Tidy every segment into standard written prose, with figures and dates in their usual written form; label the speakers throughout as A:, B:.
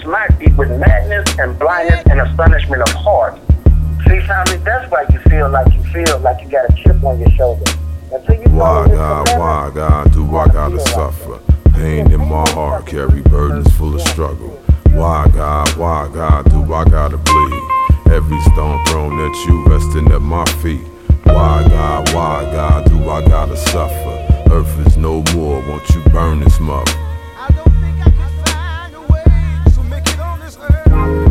A: smack thee with madness and blindness and astonishment of heart. See, family, that's why you feel like you got a chip on your shoulder. Until you
B: why God do I gotta suffer? Pain in my heart, carry burdens full of struggle. Why God do I gotta bleed? Every stone thrown at you resting at my feet. Why God do I gotta suffer? Earth is no more, won't you burn this mother?
C: I don't think I can find a way to make it on this earth.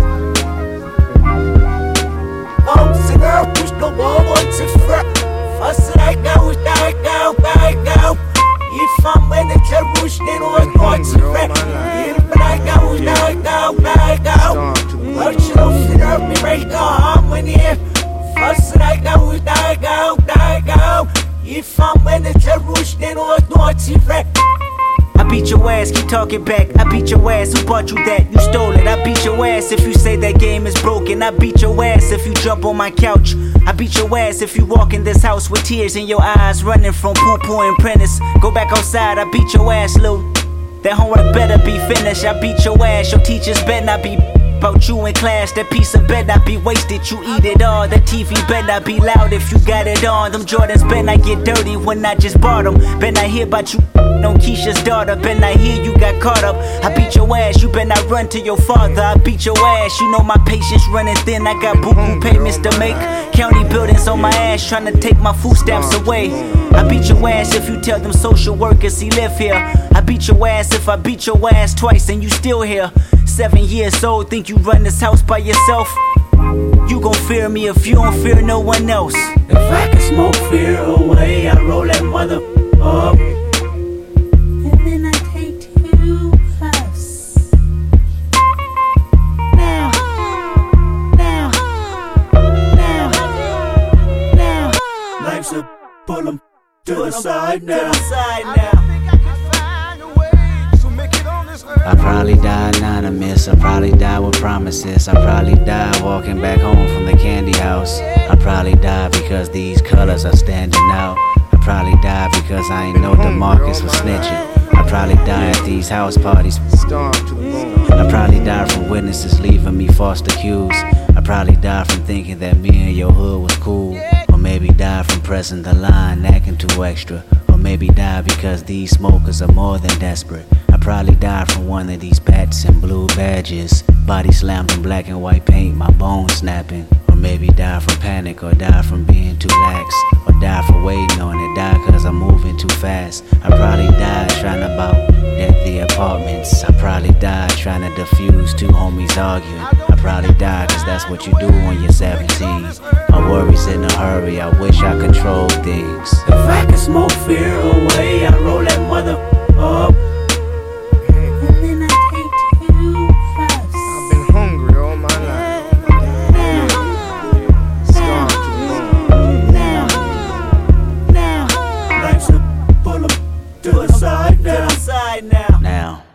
D: Push the wall once it's fret. First right now, right now. If I'm in the carriage, then I'm going to wreck. If I go, right now. What you don't fit up me right now, I'm in here. First right now, right now. If I'm in the carriage, then I'm going to wreck.
E: I beat your ass, keep talking back. I beat your ass, who bought you that? You stole it. I beat your ass if you say that game is broken. I beat your ass if you jump on my couch. I beat your ass if you walk in this house with tears in your eyes, running from poo-poo and Prentice. Go back outside, I beat your ass, Lou. That homework better be finished. I beat your ass, your teachers better not be about you in class. That piece of better not be wasted, you eat it all. That TV better not be loud if you got it on. Them Jordans better not get dirty when I just bought them. Better not hear about you on Keisha's daughter. Better not hear you got caught up. I beat your ass, you better not run to your father. I beat your ass, you know my patience running thin. I got boo-boo payments to make. County buildings on my ass trying to take my food stamps away. I beat your ass if you tell them social workers he live here. I beat your ass if I beat your ass twice and you still here. 7 years old, think you run this house by yourself? You gon' fear me if you don't fear no one else.
D: If I can smoke fear away, I roll that mother up. And then I take 2 puffs. Now. Life's a pull 'em to the side now.
F: I probably die anonymous, I probably die with promises. I probably die walking back home from the candy house. I probably die because these colors are standing out. I probably die because I ain't know DeMarcus was snitching. I probably die at these house parties. I probably die from witnesses leaving me false accused. I probably die from thinking that me and your hood was cool. Or maybe die from pressing the line, acting too extra. Or maybe die because these smokers are more than desperate. I probably die from one of these bats and blue badges. Body slammed in black and white paint, my bones snapping. Or maybe die from panic, or die from being too lax. Or die for waiting on it, die cause I'm moving too fast. I probably died trying to bout at the apartments. I probably died trying to defuse 2 homies arguing. I probably died cause that's what you do when you're 17. My worries in a hurry, I wish I controlled things.
D: If I can smoke fear away, I roll that mother up.
F: Now.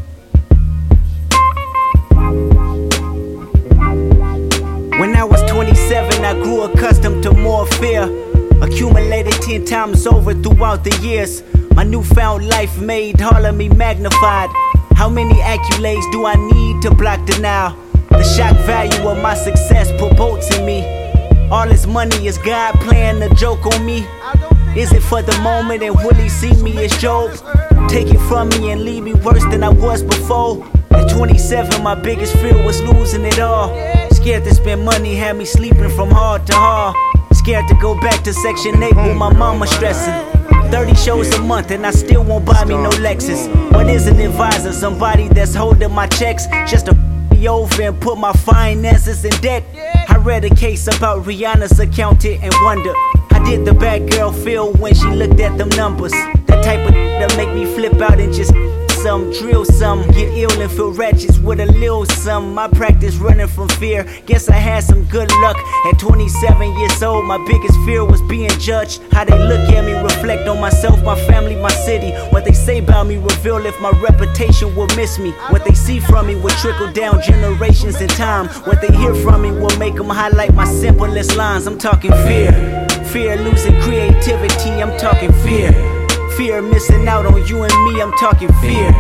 E: When I was 27, I grew accustomed to more fear. Accumulated 10 times over throughout the years. My newfound life made all of me magnified. How many accolades do I need to block denial? The shock value of my success promotes in me. All this money is God playing a joke on me. Is it for the moment and will he see me as Job? Take it from me and leave me worse than I was before. At 27, my biggest fear was losing it all. Scared to spend money, had me sleeping from hard to hard. Scared to go back to Section 8 with my mama stressing. 30 shows a month and I still won't buy me no Lexus. What is an advisor? Somebody that's holding my checks just to me over and put my finances in debt. I read a case about Rihanna's accountant and wonder how did the bad girl feel when she looked at them numbers. That type of that make me flip out and just some, drill some, get ill and feel wretched with a little some. My practice running from fear, guess I had some good luck. At 27 years old, my biggest fear was being judged. How they look at me, reflect on myself, my family, my city. What they say about me reveal if my reputation will miss me. What they see from me will trickle down generations in time. What they hear from me will make them highlight my simplest lines. I'm talking fear. Fear losing creativity, I'm talking fear. Fear missing out on you and me, I'm talking fear.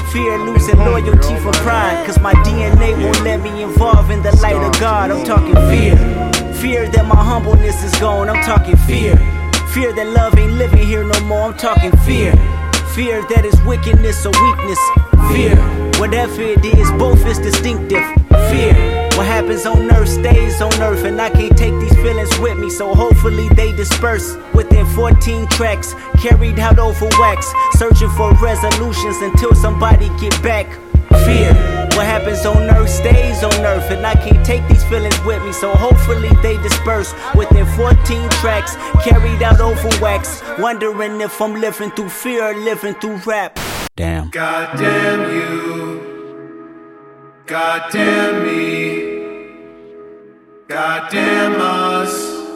E: Fear losing loyalty for pride, cause my DNA won't let me involve in the light of God. I'm talking fear. Fear that my humbleness is gone. I'm talking fear. Fear that love ain't living here no more. I'm talking fear. Fear that is wickedness or weakness. Fear. Whatever it is, both is distinctive. Fear. What happens on earth stays on earth, and I can't take these feelings with me, so hopefully they disperse. Within 14 tracks, carried out over wax, searching for resolutions until somebody get back. Fear. What happens on earth stays on earth, and I can't take these feelings with me, so hopefully they disperse. Within 14 tracks, carried out over wax, wondering if I'm living through fear or living through rap.
F: Damn.
G: God damn you. God damn me. God damn us.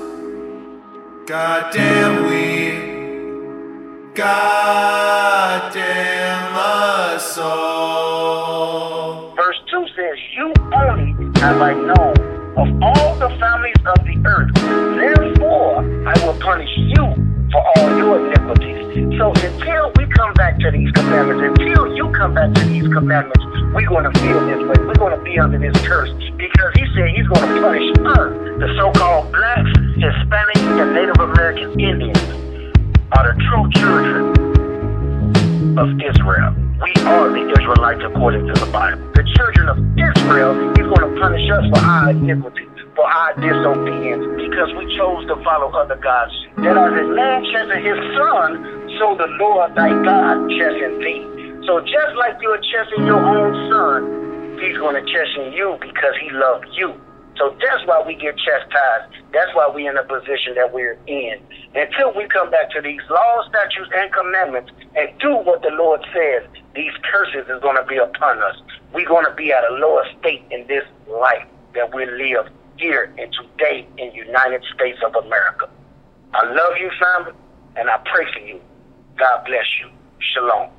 G: God damn we. God damn us all.
A: Verse 2 says, you only have I known of all the families of the earth. Therefore, I will punish you for all your iniquities. So until we come back to these commandments, until you come back to these commandments, we're going to feel this way. We're going to be under this curse, because he said he's going to punish us. The so-called blacks, Hispanics, and Native American Indians are the true children of Israel. We are the Israelites according to the Bible. The children of Israel, he's going to punish us for our iniquity, for our disobedience, because we chose to follow other gods. That as a man chasing his son, so the Lord thy God chasing thee. So just like you're chasing your own son, he's going to chasten you because he loved you. So that's why we get chastised. That's why we're in the position that we're in. Until we come back to these laws, statutes, and commandments and do what the Lord says, these curses is going to be upon us. We're going to be at a lower state in this life that we live here and today in the United States of America. I love you, family, and I pray for you. God bless you. Shalom.